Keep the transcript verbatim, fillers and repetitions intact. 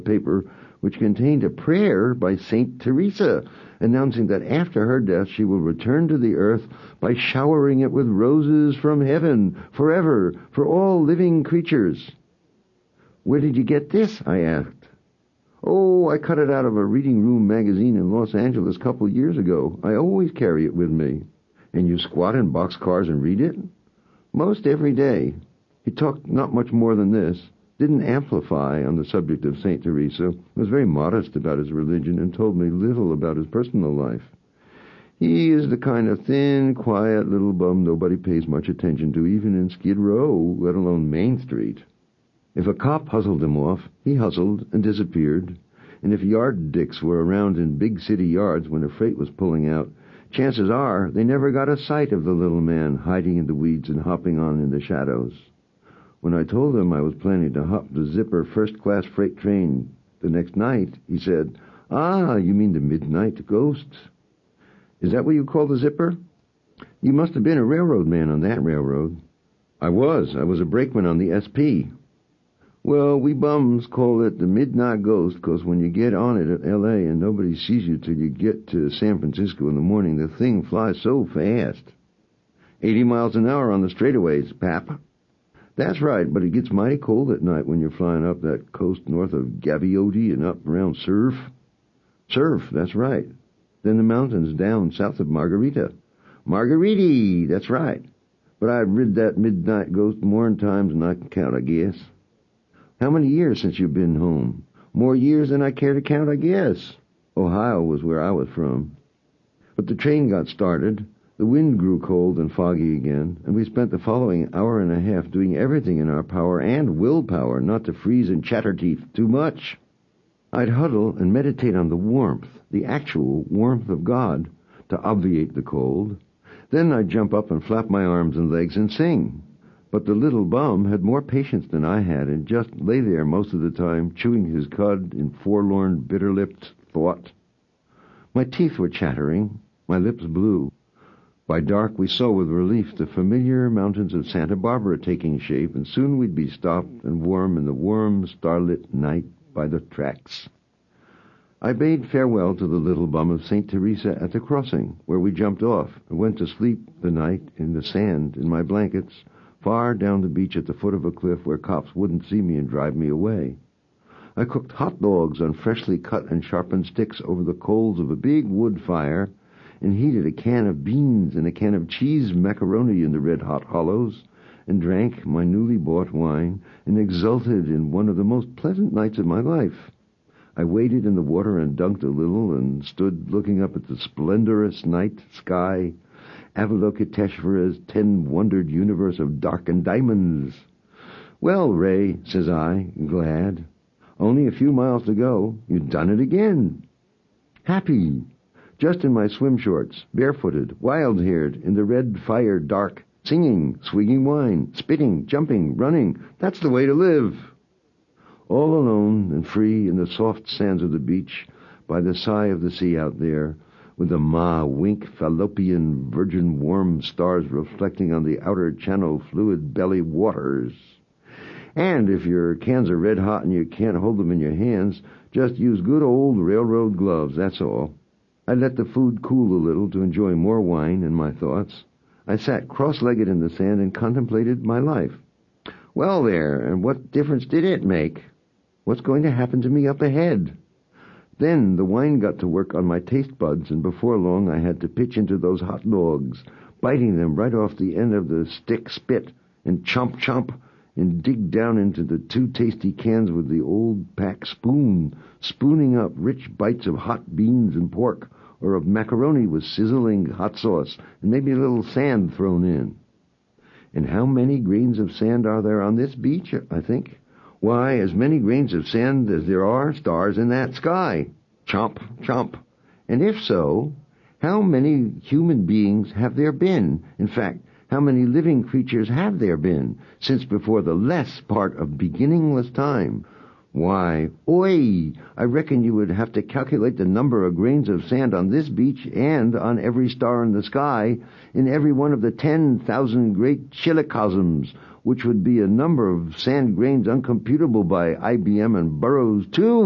paper which contained a prayer by Saint Teresa, announcing that after her death she will return to the earth by showering it with roses from heaven forever for all living creatures. Where did you get this? I asked. Oh, I cut it out of a reading room magazine in Los Angeles a couple of years ago. I always carry it with me. And you squat in boxcars and read it? Most every day. He talked not much more than this. Didn't amplify on the subject of Saint Teresa, was very modest about his religion, and told me little about his personal life. He is the kind of thin, quiet little bum nobody pays much attention to, even in Skid Row, let alone Main Street. If a cop hustled him off, he hustled and disappeared, and if yard dicks were around in big city yards when a freight was pulling out, chances are they never got a sight of the little man hiding in the weeds and hopping on in the shadows. When I told him I was planning to hop the Zipper first-class freight train the next night, he said, "Ah, you mean the Midnight Ghost? Is that what you call the Zipper? You must have been a railroad man on that railroad." "I was. I was a brakeman on the S P. "Well, we bums call it the Midnight Ghost because when you get on it at L A and nobody sees you till you get to San Francisco in the morning, the thing flies so fast. Eighty miles an hour on the straightaways, pap." "That's right, but it gets mighty cold at night when you're flying up that coast north of Gaviote and up around Surf." "Surf, that's right. Then the mountains down south of Margarita." "Margariti, that's right. But I've rid that Midnight Ghost more'n times than I can count, I guess." "How many years since you've been home?" "More years than I care to count, I guess." Ohio was where I was from. But the train got started. The wind grew cold and foggy again, and we spent the following hour and a half doing everything in our power and willpower not to freeze and chatter teeth too much. I'd huddle and meditate on the warmth, the actual warmth of God, to obviate the cold. Then I'd jump up and flap my arms and legs and sing. But the little bum had more patience than I had and just lay there most of the time, chewing his cud in forlorn, bitter-lipped thought. My teeth were chattering, my lips blue. By dark we saw with relief the familiar mountains of Santa Barbara taking shape, and soon we'd be stopped and warm in the warm, starlit night by the tracks. I bade farewell to the little bum of Saint Teresa at the crossing, where we jumped off and went to sleep the night in the sand in my blankets, far down the beach at the foot of a cliff where cops wouldn't see me and drive me away. I cooked hot dogs on freshly cut and sharpened sticks over the coals of a big wood fire, and heated a can of beans and a can of cheese macaroni in the red-hot hollows, and drank my newly bought wine, and exulted in one of the most pleasant nights of my life. I waded in the water and dunked a little, and stood looking up at the splendorous night sky, Avalokiteshvara's ten-wondered universe of darkened diamonds. "Well, Ray," says I, glad, "only a few miles to go. You've done it again." Happy. Just in my swim shorts, barefooted, wild-haired, in the red fire dark, singing, swigging wine, spitting, jumping, running. That's the way to live. All alone and free in the soft sands of the beach, by the sigh of the sea out there, with the ma-wink fallopian virgin warm stars reflecting on the outer channel fluid belly waters. And if your cans are red hot and you can't hold them in your hands, just use good old railroad gloves, that's all. I let the food cool a little to enjoy more wine and my thoughts. I sat cross-legged in the sand and contemplated my life. Well there, and what difference did it make? What's going to happen to me up ahead? Then the wine got to work on my taste buds, and before long I had to pitch into those hot dogs, biting them right off the end of the stick spit, and chomp chomp, and dig down into the two tasty cans with the old pack spoon, spooning up rich bites of hot beans and pork, or of macaroni with sizzling hot sauce, and maybe a little sand thrown in. And how many grains of sand are there on this beach, I think? Why, as many grains of sand as there are stars in that sky. Chomp, chomp. And if so, how many human beings have there been? In fact, how many living creatures have there been since before the less part of beginningless time? Why, oi, I reckon you would have to calculate the number of grains of sand on this beach and on every star in the sky in every one of the ten thousand great chillicosms, which would be a number of sand grains uncomputable by I B M and Burroughs, too.